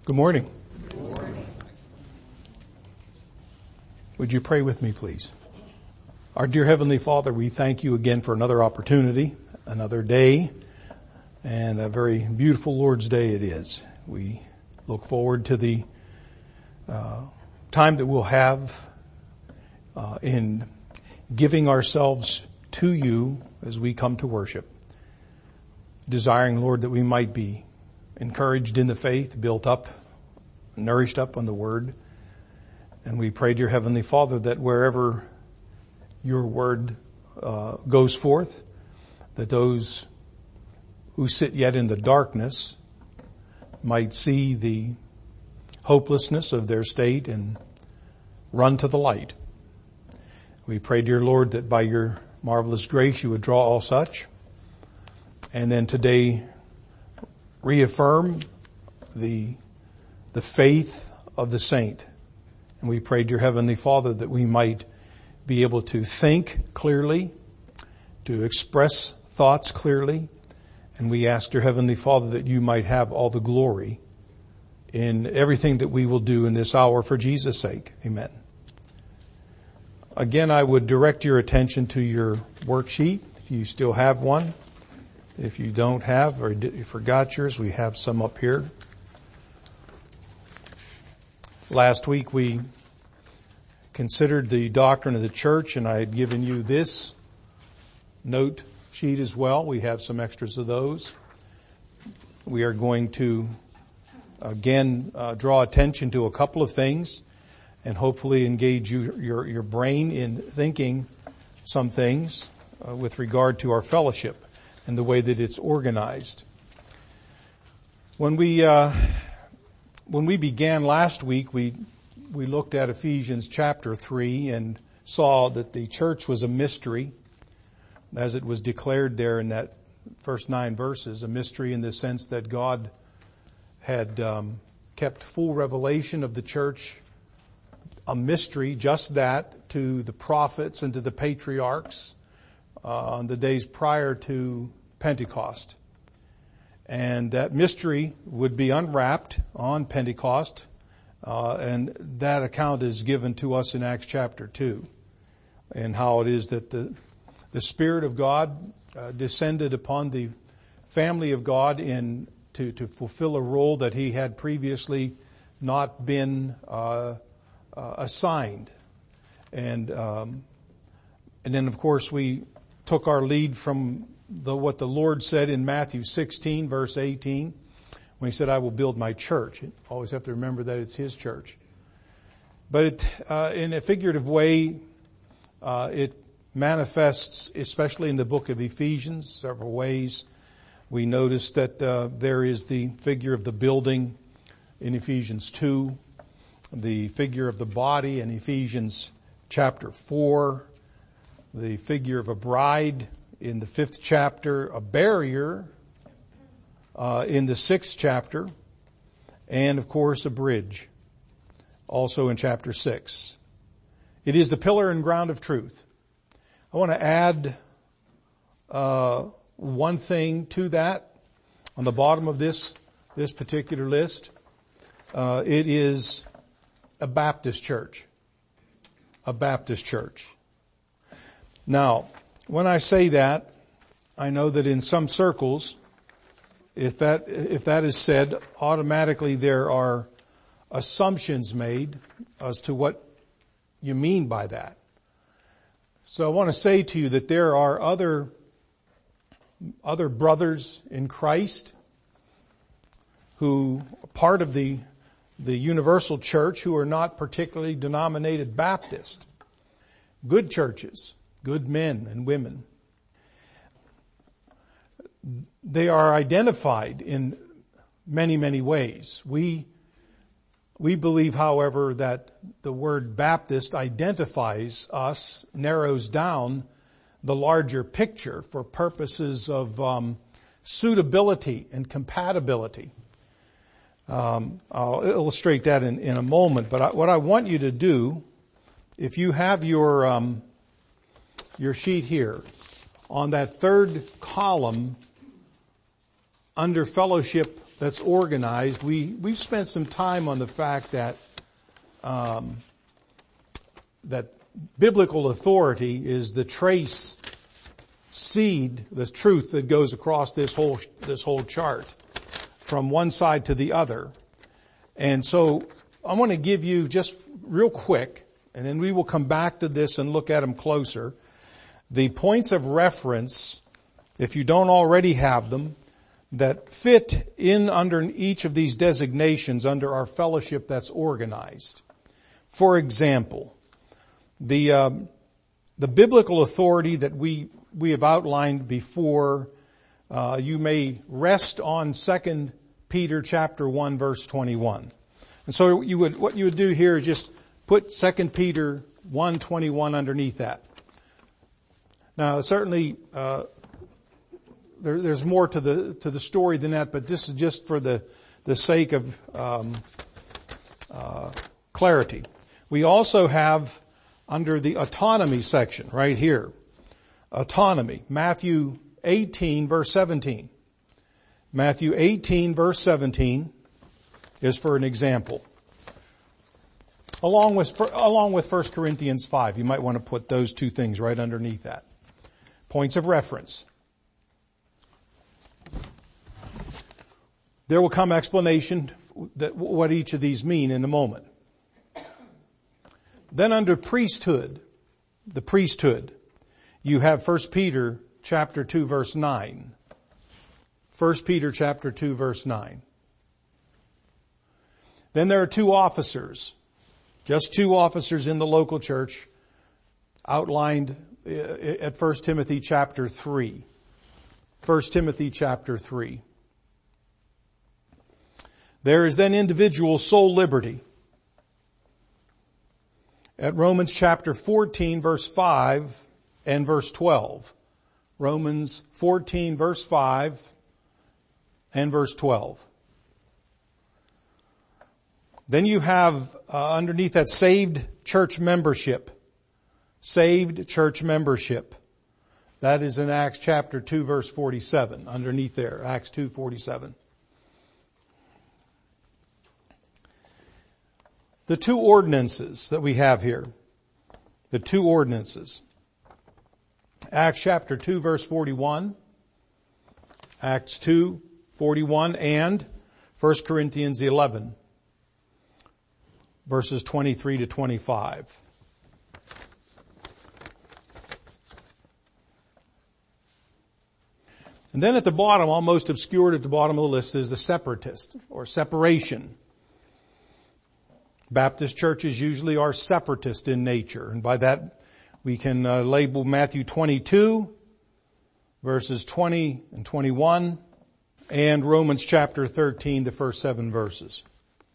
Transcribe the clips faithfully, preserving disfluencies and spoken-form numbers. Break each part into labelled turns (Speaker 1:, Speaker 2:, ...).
Speaker 1: Good morning. Good morning. Would you pray with me, please? Our dear Heavenly Father, we thank you again for another opportunity, another day, and a very beautiful Lord's Day it is. We look forward to the uh, time that we'll have uh, in giving ourselves to you as we come to worship, desiring, Lord, that we might be encouraged in the faith, built up, nourished up on the Word. And we pray, dear Heavenly Father, that wherever your Word uh, goes forth, that those who sit yet in the darkness might see the hopelessness of their state and run to the light. We pray, dear Lord, that by your marvelous grace you would draw all such, and then today reaffirm the the faith of the saint. And we pray, dear Heavenly Father, that we might be able to think clearly, to express thoughts clearly, and we ask, dear Heavenly Father, that you might have all the glory in everything that we will do in this hour for Jesus' sake. Amen. Again, I would direct your attention to your worksheet, if you still have one. If you don't have or you forgot yours, we have some up here. Last week we considered the doctrine of the church, and I had given you this note sheet as well. We have some extras of those. We are going to again uh, draw attention to a couple of things and hopefully engage you, your, your brain in thinking some things uh, with regard to our fellowship and the way that it's organized. When we uh, when we began last week, we we looked at Ephesians chapter three and saw that the church was a mystery, as it was declared there in that first nine verses, a mystery in the sense that God had um, kept full revelation of the church, a mystery, just that, to the prophets and to the patriarchs Uh, on the days prior to Pentecost. And that mystery would be unwrapped on Pentecost, uh, and that account is given to us in Acts chapter two, and how it is that the the Spirit of God uh, descended upon the family of God in to, to fulfill a role that he had previously not been uh, uh, assigned. And um, and then, of course, we took our lead from the, what the Lord said in Matthew sixteen, verse eighteen, when he said, I will build my church. You always have to remember that it's his church. But it, uh, in a figurative way, uh, it manifests, especially in the book of Ephesians, several ways. We notice that uh, there is the figure of the building in Ephesians two, the figure of the body in Ephesians chapter four, the figure of a bride in the fifth chapter, a barrier uh, in the sixth chapter, and of course a bridge also in chapter six. It is the pillar and ground of truth. I want to add uh, one thing to that on the bottom of this this particular list. Uh, it is a Baptist church. A Baptist church. Now, when I say that, I know that in some circles, if that, if that is said, automatically there are assumptions made as to what you mean by that. So I want to say to you that there are other, other brothers in Christ who are part of the, the universal church who are not particularly denominated Baptist. Good churches. Good men and women. They are identified in many, many ways. We, we believe, however, that the word Baptist identifies us, narrows down the larger picture for purposes of um, suitability and compatibility. Um, I'll illustrate that in, in a moment, but I, what I want you to do, if you have your um, your sheet here, on that third column under fellowship that's organized. We, we've spent some time on the fact that, um, that biblical authority is the trace seed, the truth that goes across this whole, this whole chart from one side to the other. And so I want to give you just real quick, and then we will come back to this and look at them closer, the points of reference, if you don't already have them, that fit in under each of these designations under our fellowship that's organized. For example, the um, the biblical authority that we we have outlined before, uh, you may rest on Second Peter chapter one verse twenty-one. And so you would what you would do here is just put Second Peter one twenty-one underneath that. Now certainly uh There, there's more to the to the story than that, but this is just for the the sake of um, uh, clarity. We also have under the autonomy section right here, autonomy, Matthew eighteen verse seventeen. Matthew eighteen verse seventeen is for an example. Along with along with First Corinthians five, you might want to put those two things right underneath that. Points of reference. There will come explanation that what each of these mean in a moment. Then under priesthood, the priesthood, you have First Peter chapter two verse nine. First Peter chapter two verse nine. Then there are two officers, just two officers in the local church, outlined at First Timothy chapter three. First Timothy chapter three. There is then individual soul liberty. At Romans chapter fourteen verse five and verse twelve. Romans fourteen verse five and verse twelve. Then you have uh, underneath that saved church membership. Saved church membership. That is in Acts chapter two verse forty-seven. Underneath there, Acts two forty-seven. The two ordinances that we have here. The two ordinances. Acts chapter two verse forty-one. Acts two forty-one and First Corinthians eleven verses twenty-three to twenty-five. And then at the bottom, almost obscured at the bottom of the list, is the separatist or separation. Baptist churches usually are separatist in nature, and by that we can uh, label Matthew twenty-two verses twenty and twenty-one and Romans chapter thirteen, the first seven verses.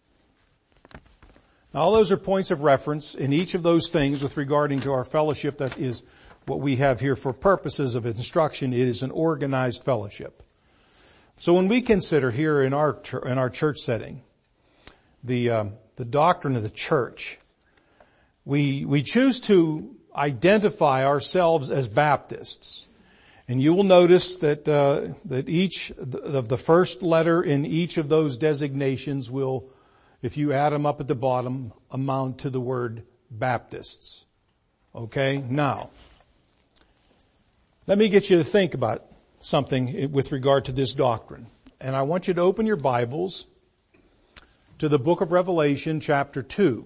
Speaker 1: Now all those are points of reference in each of those things with regarding to our fellowship. That is what we have here for purposes of instruction. It is an organized fellowship. So when we consider here in our in our church setting the um, the doctrine of the church, we we choose to identify ourselves as Baptists. And you will notice that uh, that each of the first letter in each of those designations will, if you add them up at the bottom, amount to the word Baptists. Okay? Now, let me get you to think about something with regard to this doctrine. And I want you to open your Bibles to the book of Revelation, chapter two.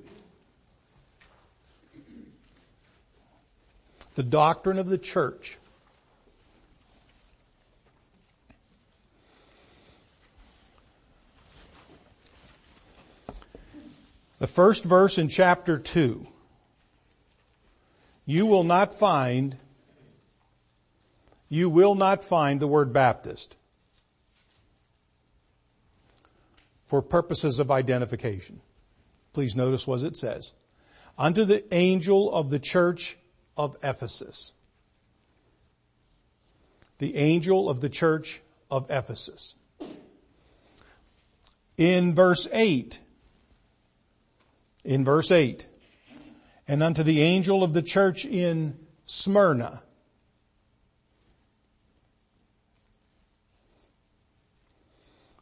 Speaker 1: The doctrine of the church. The first verse in chapter two. You will not find, you will not find the word Baptist for purposes of identification. Please notice what it says. Unto the angel of the church of Ephesus. The angel of the church of Ephesus. In verse eight, in verse eight, and unto the angel of the church in Smyrna.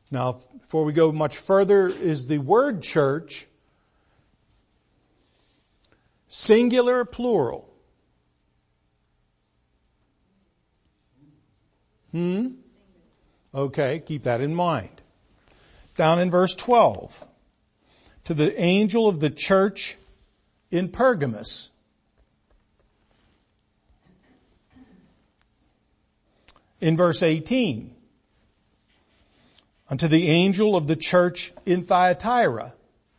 Speaker 1: Now, before we go much further, is the word church singular or plural? Hmm? Okay, keep that in mind. Down in verse twelve. To the angel of the church in Pergamos. In verse eighteen. Unto the angel of the church in Thyatira.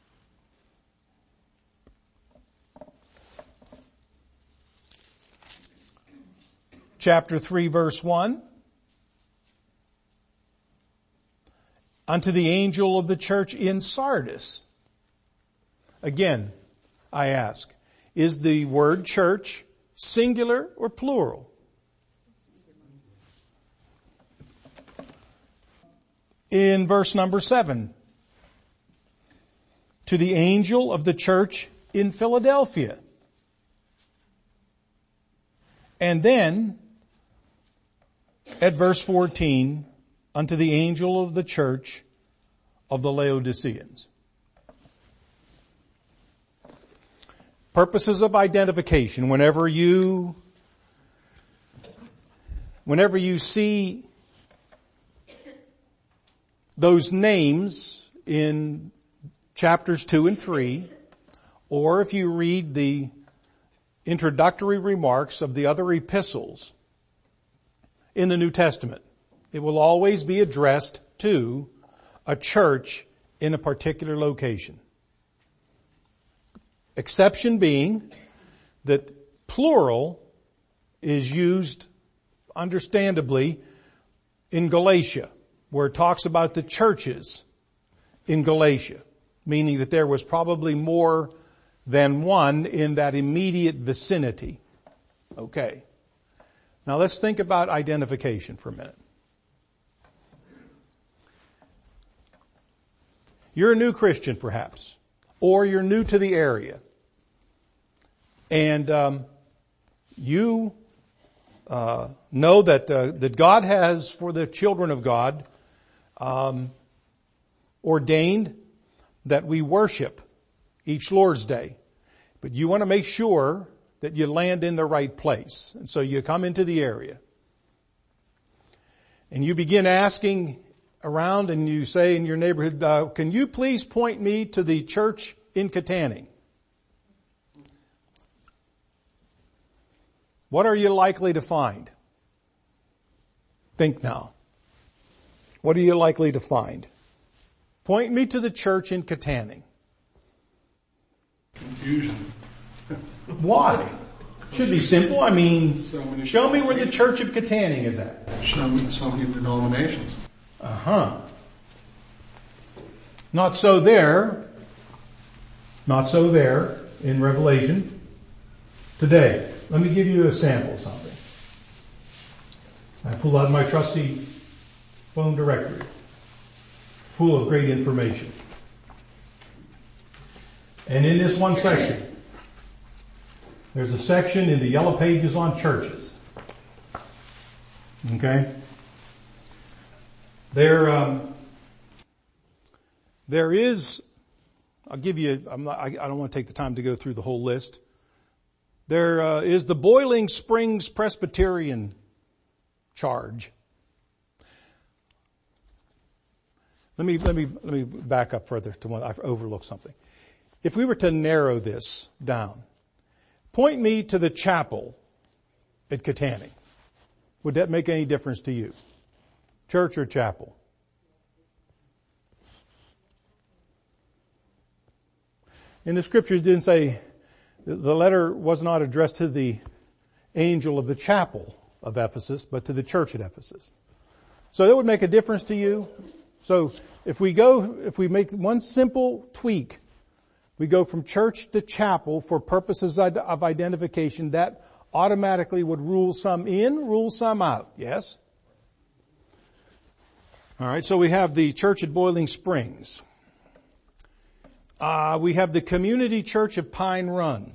Speaker 1: Chapter three, verse one. Unto the angel of the church in Sardis. Again, I ask, is the word church singular or plural? In verse number seven, to the angel of the church in Philadelphia. And then, at verse fourteen, unto the angel of the church of the Laodiceans. Purposes of identification. Whenever you, whenever you see those names in chapters two and three, or if you read the introductory remarks of the other epistles in the New Testament, it will always be addressed to a church in a particular location. Exception being that plural is used understandably in Galatia, where it talks about the churches in Galatia, meaning that there was probably more than one in that immediate vicinity. Okay. Now let's think about identification for a minute. You're a new Christian perhaps, or you're new to the area, and um, you uh, know that uh, that God has for the children of God um, ordained that we worship each Lord's Day, but you want to make sure that you land in the right place, and so you come into the area, and you begin asking around, and you say in your neighborhood, uh, can you please point me to the church in Katanning? What are you likely to find? Think now. What are you likely to find? Point me to the church in Katanning.
Speaker 2: Confusion.
Speaker 1: Why? Should be simple. I mean,
Speaker 2: So many
Speaker 1: show me where the church of Katanning is at.
Speaker 2: So many, so many denominations.
Speaker 1: Uh-huh. Not so there. Not so there in Revelation today. Let me give you a sample of something. I pulled out my trusty phone directory, full of great information. And in this one section, there's a section in the yellow pages on churches. Okay? There, um, there is, I'll give you, I'm not, I, I don't want to take the time to go through the whole list. There uh, is the Boiling Springs Presbyterian charge. Let me, let me, let me back up further to one, I've overlooked something. If we were to narrow this down, point me to the chapel at Katanning. Would that make any difference to you? Church or chapel? In the scriptures, it didn't say, the letter was not addressed to the angel of the chapel of Ephesus, but to the church at Ephesus. So that would make a difference to you. So if we go, if we make one simple tweak, we go from church to chapel for purposes of identification, that automatically would rule some in, rule some out. Yes? All right, so we have the church at Boiling Springs. Uh, we have the Community Church of Pine Run.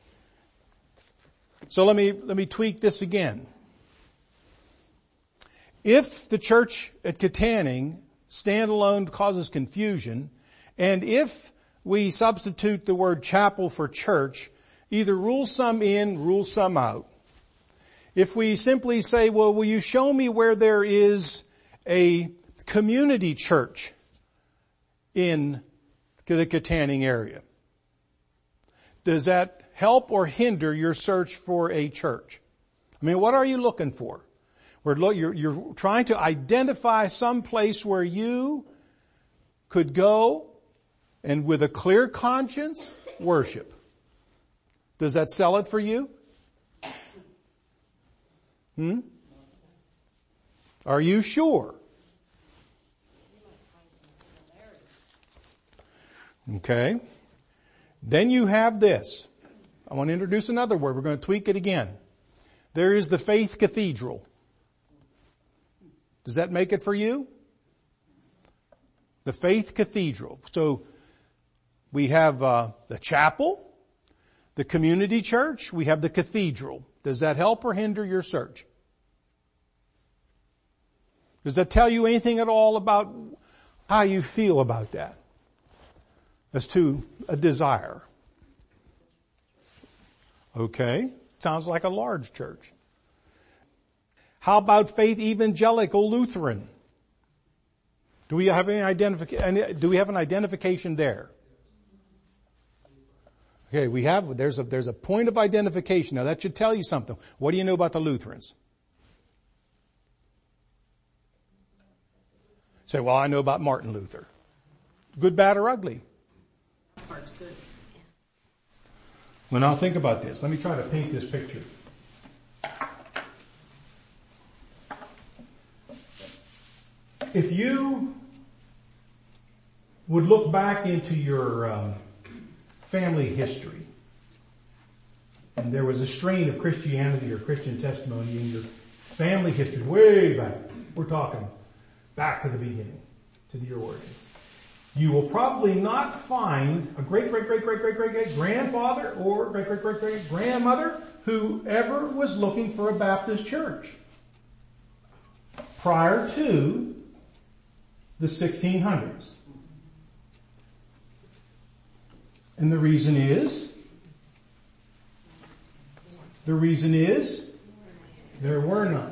Speaker 1: So let me, let me tweak this again. if the church at Katanning standalone causes confusion, and if we substitute the word chapel for church, either rule some in, rule some out. If we simply say, well, will you show me where there is a community church in the Katanning area? Does that help or hinder your search for a church? I mean, what are you looking for? We're lo- you're, you're trying to identify some place where you could go and with a clear conscience worship. Does that sell it for you? Hmm? Are you sure? Okay. Then you have this. I want to introduce another word. We're going to tweak it again. There is the Faith Cathedral. Does that make it for you? The Faith Cathedral. So we have uh, the chapel, the community church, we have the cathedral. Does that help or hinder your search? Does that tell you anything at all about how you feel about that? As to a desire. Okay. Sounds like a large church. How about Faith Evangelical Lutheran? Do we have any identification, do we have an identification there? Okay, we have, there's a, there's a point of identification. Now that should tell you something. What do you know about the Lutherans? Say, well, I know about Martin Luther. Good, bad, or ugly?
Speaker 3: Part's good.
Speaker 1: Well, now think about this. Let me try to paint this picture. If you would look back into your um, family history, and there was a strain of Christianity or Christian testimony in your family history way back, we're talking back to the beginning, to the origins, you will probably not find a great, great, great, great, great, great, great grandfather or great, great, great, great grandmother who ever was looking for a Baptist church prior to the sixteen hundreds. And the reason is, the reason is, there were none.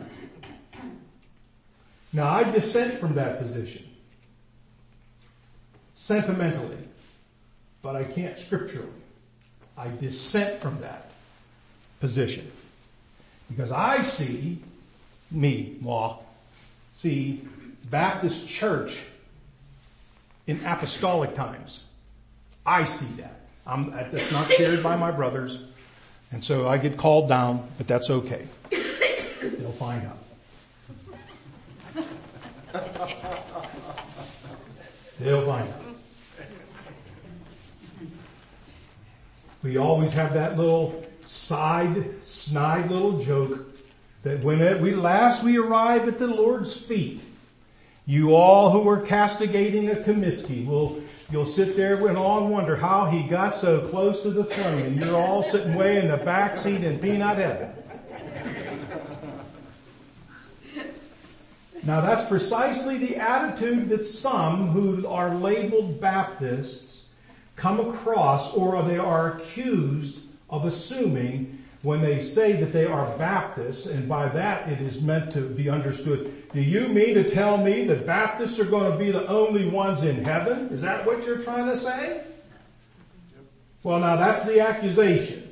Speaker 1: Now I dissent from that position. Sentimentally. But I can't scripturally. I dissent from that position. Because I see, me, moi, see Baptist church in apostolic times. I see that. I'm, that's not shared by my brothers. And so I get called down, but that's okay. They'll find out. They'll find out. We always have that little side, snide little joke that when it, we last we arrive at the Lord's feet, you all who are castigating a Comiskey will, you'll sit there and all wonder how he got so close to the throne, and you're all sitting way in the back seat in peanut heaven. Now that's precisely the attitude that some who are labeled Baptists come across, or they are accused of assuming when they say that they are Baptists, and by that it is meant to be understood. Do you mean to tell me that Baptists are going to be the only ones in heaven? Is that what you're trying to say? Well, now that's the accusation.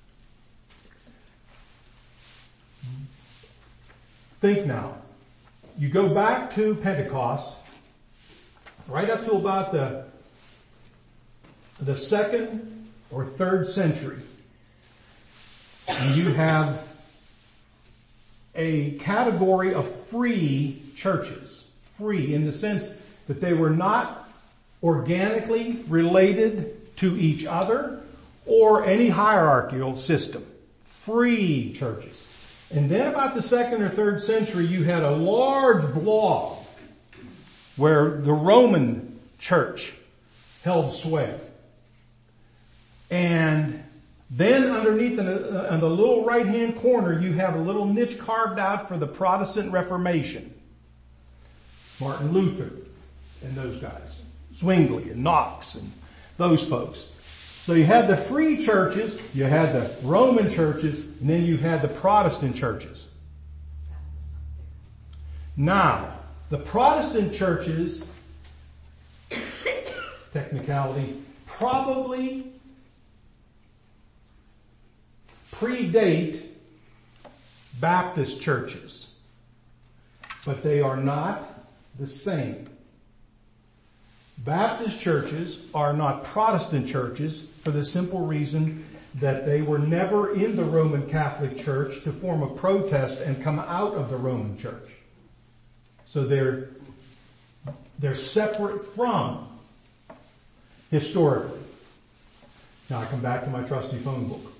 Speaker 1: Think now. You go back to Pentecost, right up to about the, the second or third century. And you have a category of free churches. Free in the sense that they were not organically related to each other or any hierarchical system. Free churches. And then about the second or third century, you had a large blob where the Roman church held sway. And then underneath in the, in the little right-hand corner, you have a little niche carved out for the Protestant Reformation. Martin Luther and those guys. Zwingli and Knox and those folks. So you had the free churches, you had the Roman churches, and then you had the Protestant churches. Now, the Protestant churches, technicality, probably predate Baptist churches, but they are not the same. Baptist churches are not Protestant churches for the simple reason that they were never in the Roman Catholic Church to form a protest and come out of the Roman Church. So they're, they're separate from historically. Now I come back to my trusty phone book.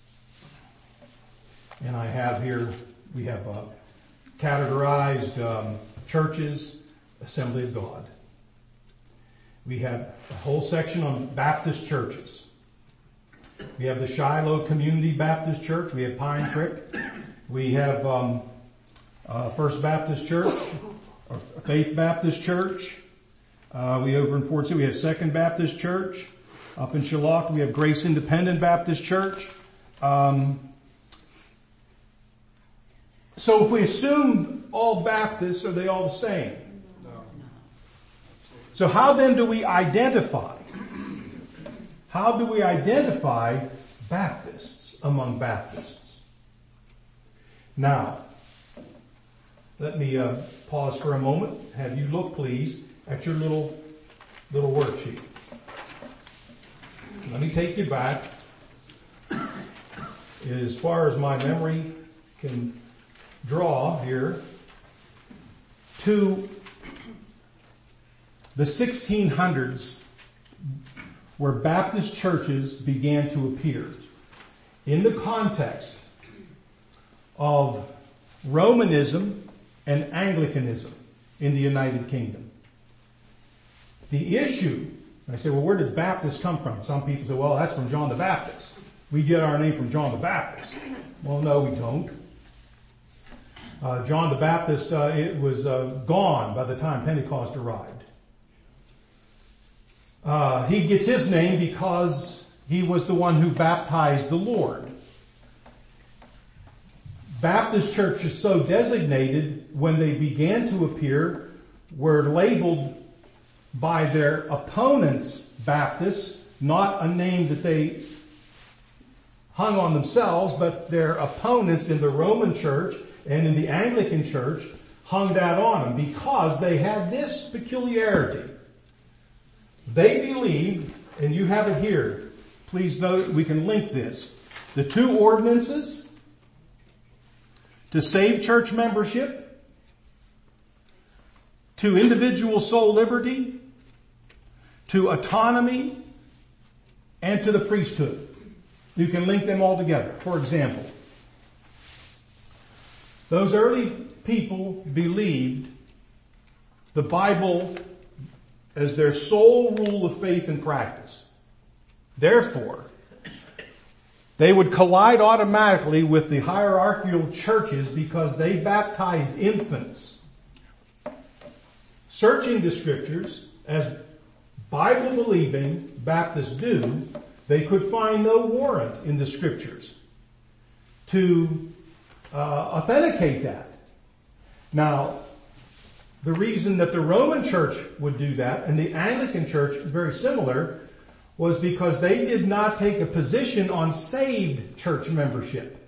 Speaker 1: And I have here, we have uh, categorized um, churches, Assembly of God. We have a whole section on Baptist churches. We have the Shiloh Community Baptist Church. We have Pine Creek. We have um, uh, First Baptist Church, or Faith Baptist Church. Uh, we over in Fort Sioux, we have Second Baptist Church. Up in Chillicothe, we have Grace Independent Baptist Church. Um, so if we assume all Baptists, are they all the same? So how then do we identify? How do we identify Baptists among Baptists? Now, let me uh, pause for a moment. Have you look, please, at your little little worksheet. Let me take you back, as far as my memory can draw here, to the sixteen hundreds, where Baptist churches began to appear in the context of Romanism and Anglicanism in the United Kingdom. The issue, I say, well, where did Baptists come from? Some people say, well, that's from John the Baptist. We get our name from John the Baptist. Well, no, we don't. Uh, John the Baptist, uh, it was uh, gone by the time Pentecost arrived. Uh, he gets his name because he was the one who baptized the Lord. Baptist churches so designated, when they began to appear, were labeled by their opponents Baptists, not a name that they hung on themselves, but their opponents in the Roman church and in the Anglican church hung that on them because they had this peculiarity. They believed, and you have it here, please note, we can link this, the two ordinances to save church membership, to individual soul liberty, to autonomy, and to the priesthood. You can link them all together. For example, those early people believed the Bible as their sole rule of faith and practice. Therefore, they would collide automatically with the hierarchical churches because they baptized infants. Searching the scriptures, as Bible-believing Baptists do, they could find no warrant in the scriptures to uh, authenticate that. Now, the reason that the Roman church would do that, and the Anglican church, very similar, was because they did not take a position on saved church membership.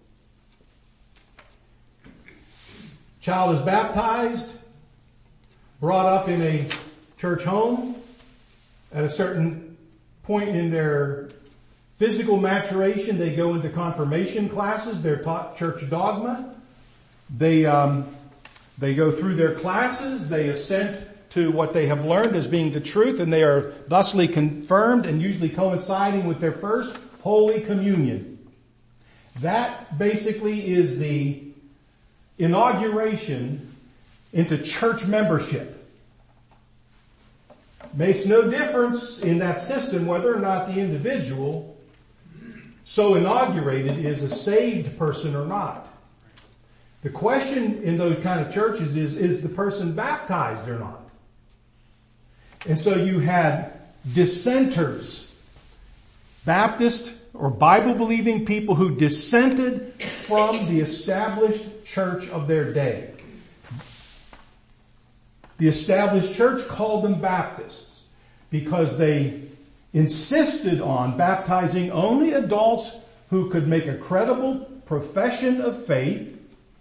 Speaker 1: Child is baptized, brought up in a church home. At a certain point in their physical maturation, they go into confirmation classes. They're taught church dogma. They um, they go through their classes. They assent to what they have learned as being the truth, and they are thusly confirmed and usually coinciding with their first Holy Communion. That basically is the inauguration into church membership. Makes no difference in that system whether or not the individual so inaugurated is a saved person or not. The question in those kind of churches is, is the person baptized or not? And so you had dissenters, Baptist or Bible-believing people who dissented from the established church of their day. The established church called them Baptists because they insisted on baptizing only adults who could make a credible profession of faith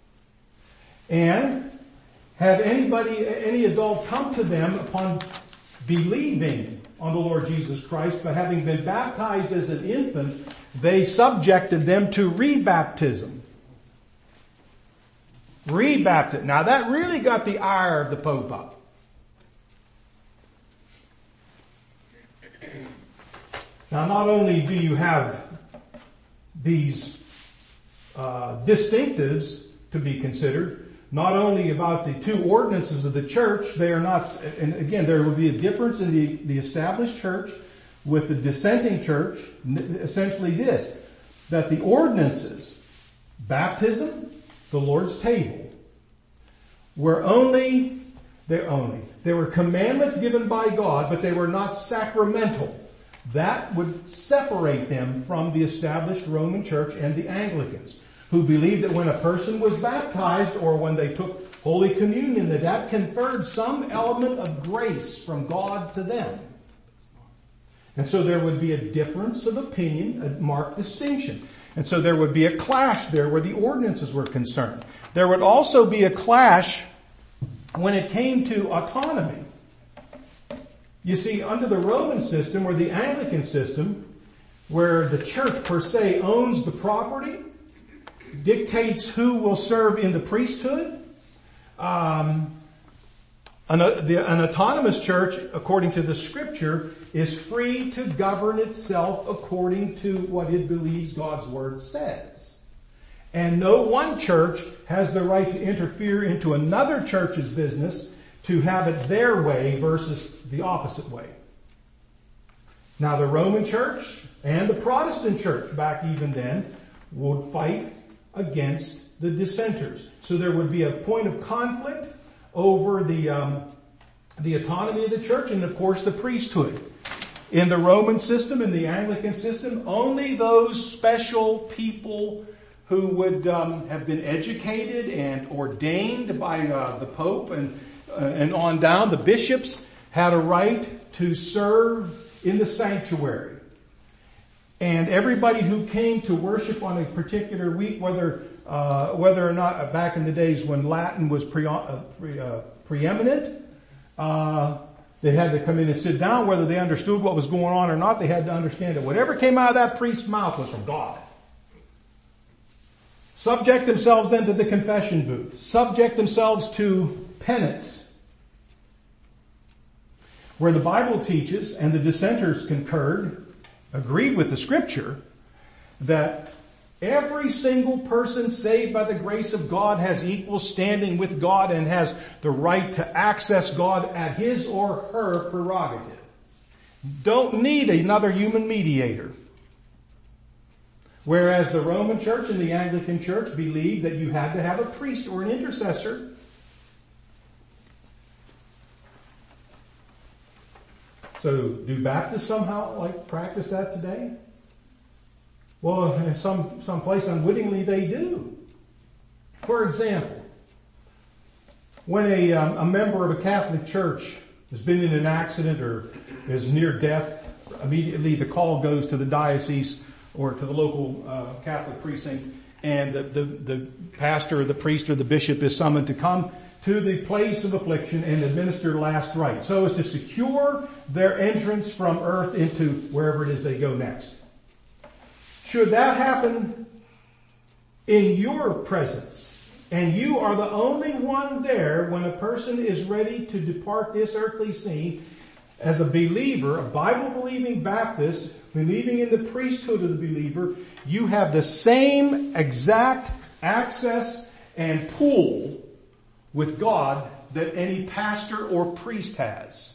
Speaker 1: and have anybody, any adult come to them upon believing on the Lord Jesus Christ, but having been baptized as an infant, they subjected them to rebaptism. Rebaptism. Now that really got the ire of the Pope up. Now not only do you have these uh, distinctives to be considered, not only about the two ordinances of the church, they are not, and again, there will be a difference in the, the established church with the dissenting church, essentially this, that the ordinances, baptism, the Lord's table, were only, they're only, they were commandments given by God, but they were not sacramental. That would separate them from the established Roman church and the Anglicans, who believed that when a person was baptized or when they took Holy Communion, that that conferred some element of grace from God to them. And so there would be a difference of opinion, a marked distinction. And so there would be a clash there where the ordinances were concerned. There would also be a clash when it came to autonomy. You see, under the Roman system or the Anglican system, where the church per se owns the property, dictates who will serve in the priesthood, um, an, the, an autonomous church, according to the scripture, is free to govern itself according to what it believes God's word says. And no one church has the right to interfere into another church's business to have it their way versus the opposite way. Now the Roman church and the Protestant church back even then would fight against the dissenters. So there would be a point of conflict over the um, the autonomy of the church and of course the priesthood. In the Roman system, in the Anglican system, only those special people who would um, have been educated and ordained by uh, the Pope and uh, and on down, the bishops had a right to serve in the sanctuary. And everybody who came to worship on a particular week, whether uh, whether or not uh, back in the days when Latin was pre, uh, pre, uh, preeminent, uh, they had to come in and sit down. Whether they understood what was going on or not, they had to understand that whatever came out of that priest's mouth was from God. Subject themselves then to the confession booth. Subject themselves to penance. Where the Bible teaches, and the dissenters concurred, agreed with the scripture, that every single person saved by the grace of God has equal standing with God and has the right to access God at his or her prerogative. Don't need another human mediator. Whereas the Roman church and the Anglican church believed that you had to have a priest or an intercessor. So do Baptists somehow like practice that today? Well, in some, some place unwittingly they do. For example, when a, um, a member of a Catholic church has been in an accident or is near death, immediately the call goes to the diocese or to the local uh, Catholic precinct, and the, the, the pastor or the priest or the bishop is summoned to come to the place of affliction and administer last rites, so as to secure their entrance from earth into wherever it is they go next. Should that happen in your presence, and you are the only one there when a person is ready to depart this earthly scene, as a believer, a Bible-believing Baptist, believing in the priesthood of the believer, you have the same exact access and pool with God that any pastor or priest has.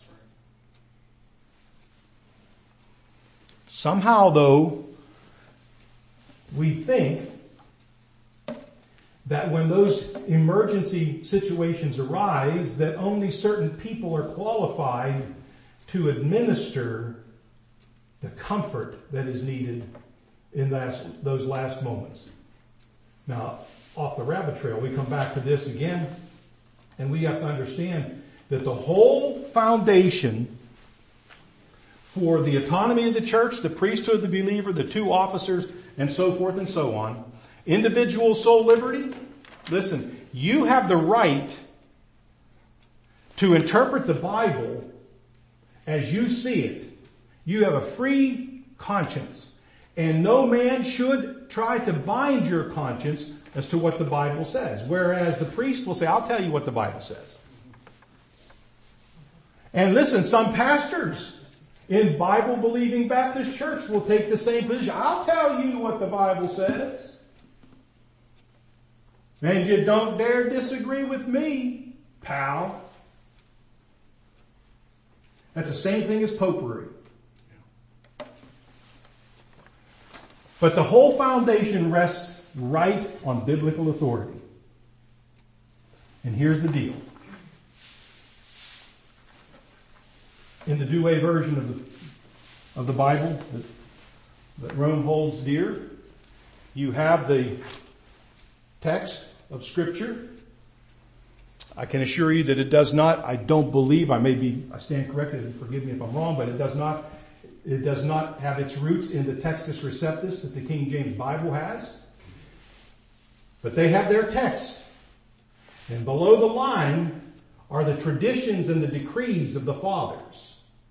Speaker 1: Somehow, though, we think that when those emergency situations arise, that only certain people are qualified to administer the comfort that is needed in last, those last moments. Now, off the rabbit trail, we come back to this again, and we have to understand that the whole foundation for the autonomy of the church, the priesthood of the believer, the two officers, and so forth and so on, individual soul liberty, listen, you have the right to interpret the Bible as you see it. You have a free conscience, and no man should try to bind your conscience as to what the Bible says. Whereas the priest will say, I'll tell you what the Bible says. And listen, some pastors in Bible-believing Baptist church will take the same position. I'll tell you what the Bible says. And you don't dare disagree with me, pal. That's the same thing as popery. But the whole foundation rests right on biblical authority. And here's the deal. In the Douay version of the, of the Bible that, that Rome holds dear, you have the text of Scripture. I can assure you that it does not, I don't believe, I may be, I stand corrected, and forgive me if I'm wrong, but it does not, it does not have its roots in the Textus Receptus that the King James Bible has. But they have their text. And below the line are the traditions and the decrees of the fathers.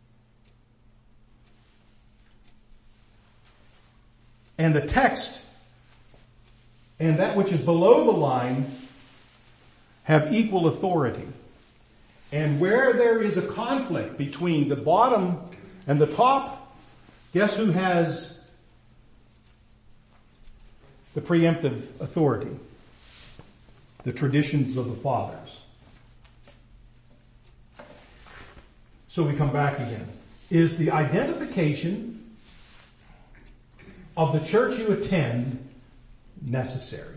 Speaker 1: And the text and that which is below the line have equal authority. And where there is a conflict between the bottom and the top, guess who has the preemptive authority? The traditions of the fathers. So we come back again. Is the identification of the church you attend necessary?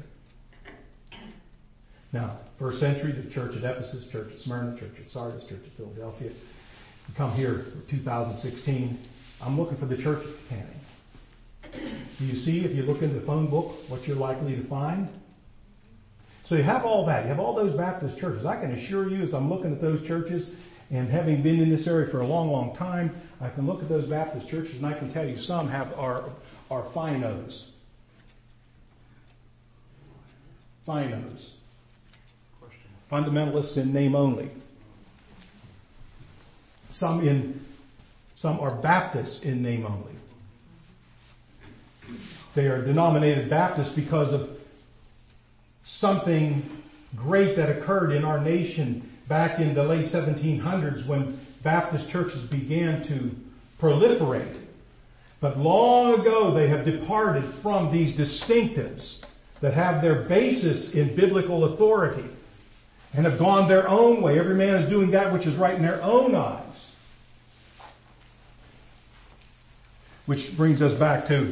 Speaker 1: Now, first century, the church at Ephesus, church at Smyrna, church at Sardis, church at Philadelphia. You come here for two thousand sixteen. I'm looking for the church at Canning. Do you see, if you look in the phone book, what you're likely to find? So you have all that. You have all those Baptist churches. I can assure you, as I'm looking at those churches, and having been in this area for a long, long time, I can look at those Baptist churches and I can tell you some have are are finos. Finos. Fundamentalists in name only. Some in some are Baptists in name only. They are denominated Baptists because of something great that occurred in our nation back in the late seventeen hundreds when Baptist churches began to proliferate. But long ago they have departed from these distinctives that have their basis in biblical authority and have gone their own way. Every man is doing that which is right in their own eyes. Which brings us back to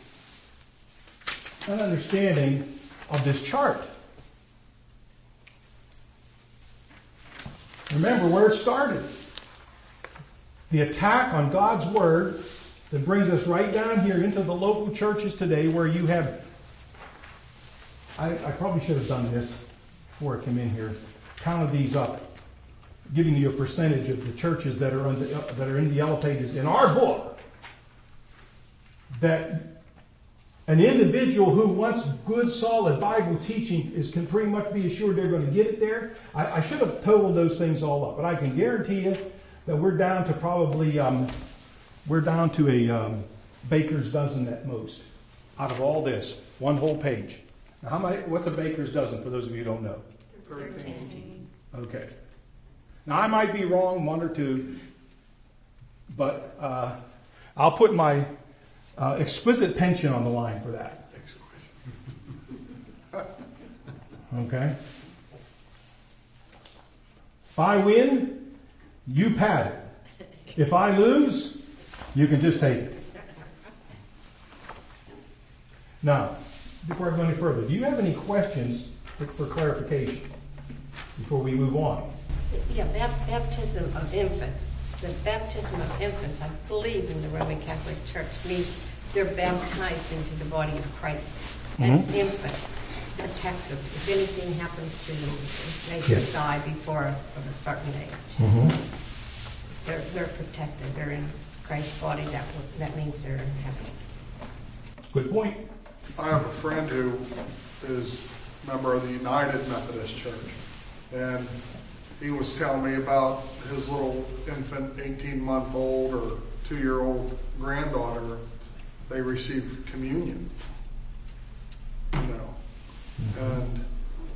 Speaker 1: an understanding of this chart. Remember where it started. The attack on God's Word that brings us right down here into the local churches today where you have, I, I probably should have done this before I came in here, counted these up, giving you a percentage of the churches that are, under, that are in the yellow pages in our book, that an individual who wants good, solid Bible teaching is can pretty much be assured they're going to get it there. I, I should have totaled those things all up, but I can guarantee you that we're down to probably um, we're down to a um, baker's dozen at most out of all this, one whole page. Now, how many? What's a baker's dozen for those of you who don't know? Thirteen. Okay. Now I might be wrong, one or two, but uh, I'll put my Uh, exquisite pension on the line for that. Okay? If I win, you pat it. If I lose, you can just take it. Now, before I go any further, do you have any questions for, for clarification before we move on.
Speaker 4: Yeah, bap- baptism of infants. The baptism of infants, I believe in the Roman Catholic Church, means they're baptized into the body of Christ. An
Speaker 1: Mhm.
Speaker 4: infant protects them. If anything happens to them, they
Speaker 1: Yes.
Speaker 4: can die before a, of a certain age.
Speaker 1: Mm-hmm.
Speaker 4: They're they're protected. They're in Christ's body. That w- that means they're in heaven.
Speaker 1: Good point.
Speaker 2: I have a friend who is a member of the United Methodist Church, and he was telling me about his little infant, eighteen-month-old or two-year-old granddaughter. They received communion, you know, and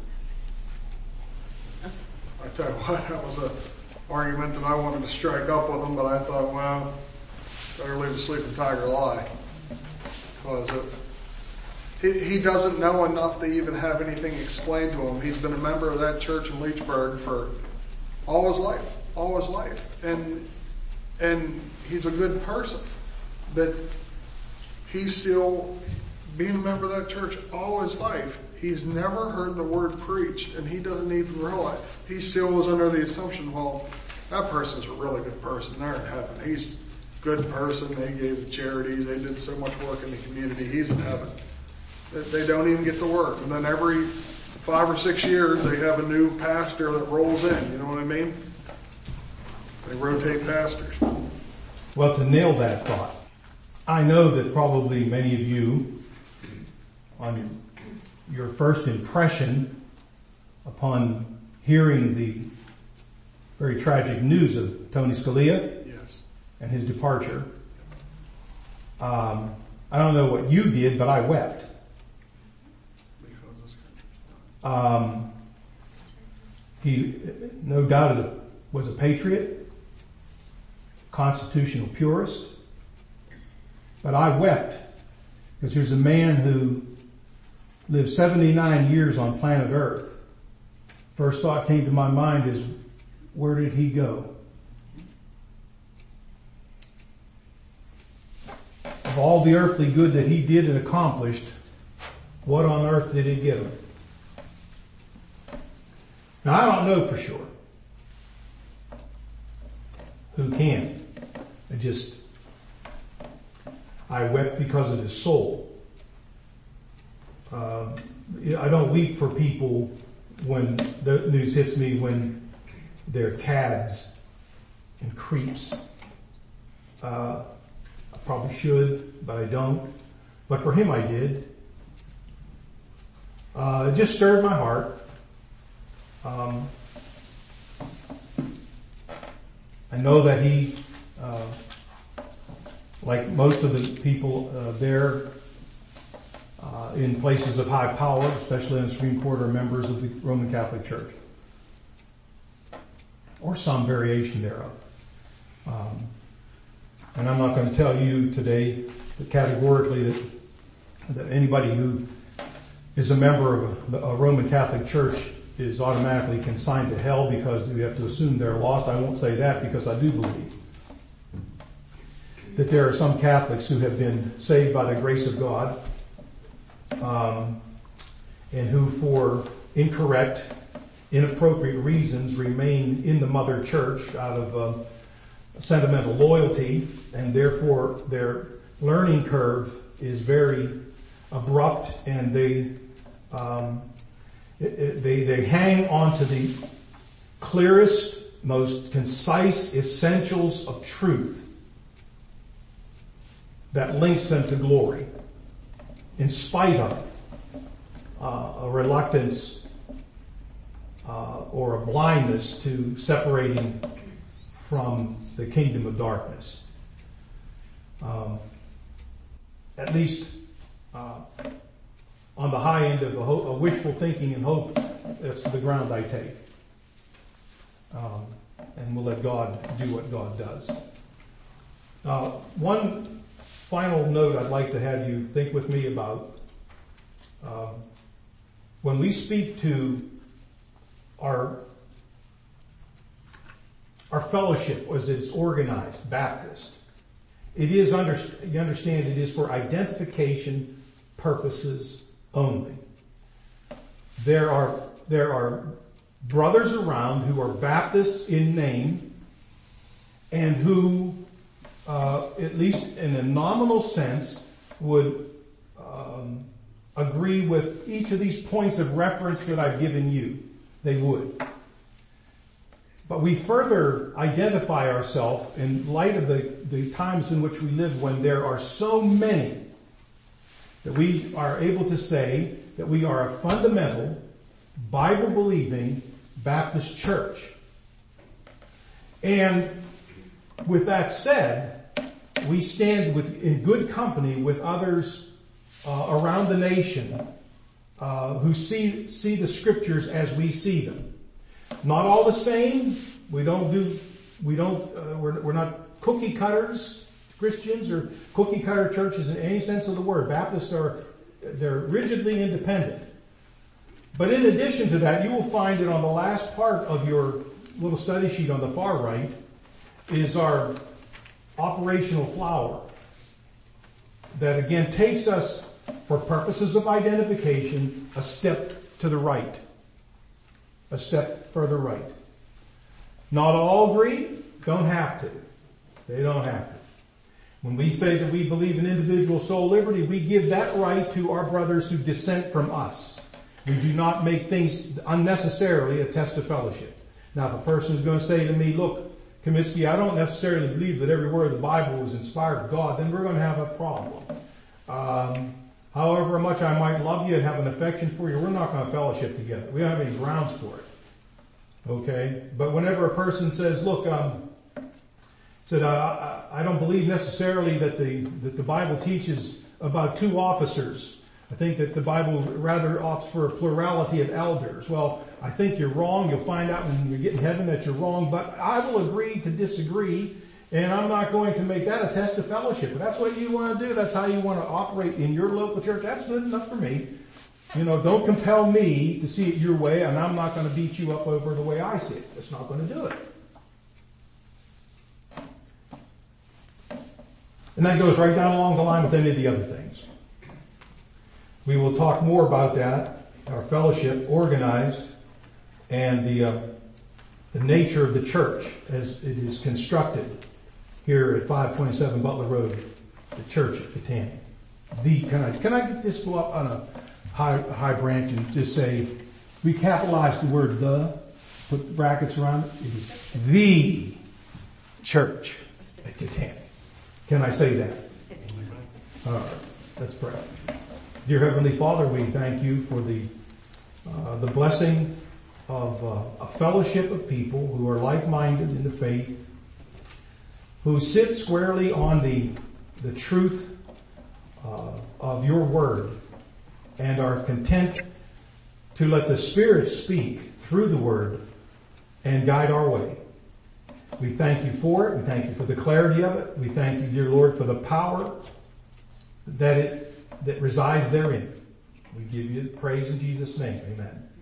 Speaker 2: I tell you what, that was an argument that I wanted to strike up with him, but I thought, well, better leave a sleeping tiger lie, because it, he, he doesn't know enough to even have anything explained to him. He's been a member of that church in Leechburg for all his life, all his life, and and he's a good person, but he's still being a member of that church all his life. He's never heard the word preached, and he doesn't even realize. He still was under the assumption, well, that person's a really good person. They're in heaven. He's a good person. They gave to charity. They did so much work in the community. He's in heaven. They don't even get to work. And then every five or six years, they have a new pastor that rolls in. You know what I mean? They rotate pastors.
Speaker 1: Well, to nail that thought, I know that probably many of you, on your first impression upon hearing the very tragic news of Tony Scalia
Speaker 2: Yes.
Speaker 1: and his departure, um, I don't know what you did, but I wept.
Speaker 2: Because this country's done.
Speaker 1: Um, he, no doubt, is a, was a patriot, constitutional purist, but I wept because here's a man who lived seventy-nine years on planet Earth. First thought came to my mind is, where did he go? Of all the earthly good that he did and accomplished, what on earth did he get him? Now, I don't know for sure. Who can? I just, I wept because of his soul. Uh, I don't weep for people when the news hits me when they're cads and creeps. Uh, I probably should, but I don't. But for him I did. Uh, it just stirred my heart. Um, I know that he, uh, like most of the people uh, there uh, in places of high power, especially in the Supreme Court, are members of the Roman Catholic Church, or some variation thereof. Um, and I'm not going to tell you today that categorically that, that anybody who is a member of a, a Roman Catholic Church is automatically consigned to hell because we have to assume they're lost. I won't say that because I do believe that there are some Catholics who have been saved by the grace of God, um, and who for incorrect, inappropriate reasons remain in the mother church out of uh, sentimental loyalty, and therefore their learning curve is very abrupt, and they um, it, it, they they hang on to the clearest, most concise essentials of truth that links them to glory, in spite of uh, a reluctance uh, or a blindness to separating from the kingdom of darkness. Um, at least uh, on the high end of a, ho- a wishful thinking and hope, that's the ground I take. Um, and we'll let God do what God does. Uh, one final note I'd like to have you think with me about. Um, when we speak to our our fellowship as it's organized, Baptist, it is, under, you understand, it is for identification purposes only. there are, there are brothers around who are Baptists in name and who, uh, at least in a nominal sense, would um, agree with each of these points of reference that I've given you. They would. But we further identify ourselves in light of the, the times in which we live when there are so many that we are able to say that we are a fundamental, Bible-believing Baptist church. And with that said, we stand with, in good company with others uh, around the nation uh, who see see the scriptures as we see them. Not all the same. We don't do. We don't. Uh, we're, we're not cookie cutters Christians or cookie cutter churches in any sense of the word. Baptists are they're rigidly independent. But in addition to that, you will find that on the last part of your little study sheet on the far right is our operational flower that again takes us, for purposes of identification, a step to the right. A step further right. Not all agree, don't have to. They don't have to. When we say that we believe in individual soul liberty, we give that right to our brothers who dissent from us. We do not make things unnecessarily a test of fellowship. Now, if a person is going to say to me, look, Comiskey, I don't necessarily believe that every word of the Bible was inspired of God, then we're going to have a problem. Um, however much I might love you and have an affection for you, we're not going to fellowship together. We don't have any grounds for it. Okay? But whenever a person says, look, um, said, uh, I don't believe necessarily that the, that the Bible teaches about two officers. I think that the Bible rather opts for a plurality of elders. Well, I think you're wrong. You'll find out when you get in heaven that you're wrong, but I will agree to disagree, and I'm not going to make that a test of fellowship. If that's what you want to do, that's how you want to operate in your local church, that's good enough for me. You know, don't compel me to see it your way, and I'm not going to beat you up over the way I see it. That's not going to do it. And that goes right down along the line with any of the other things. We will talk more about that, our fellowship, organized, and the uh, the nature of the church as it is constructed here at five twenty-seven Butler Road, the church at Catania. The can I can I get this go up on a high high branch and just say we capitalize the word the, put brackets around it. It is the church at Catania. Can I say that? All right, let's pray. Dear Heavenly Father, we thank you for the uh, the blessing of uh, a fellowship of people who are like-minded in the faith, who sit squarely on the the truth uh, of your word, and are content to let the Spirit speak through the word and guide our way. We thank you for it. We thank you for the clarity of it. We thank you, dear Lord, for the power that it that resides therein. We give you praise in Jesus' name. Amen.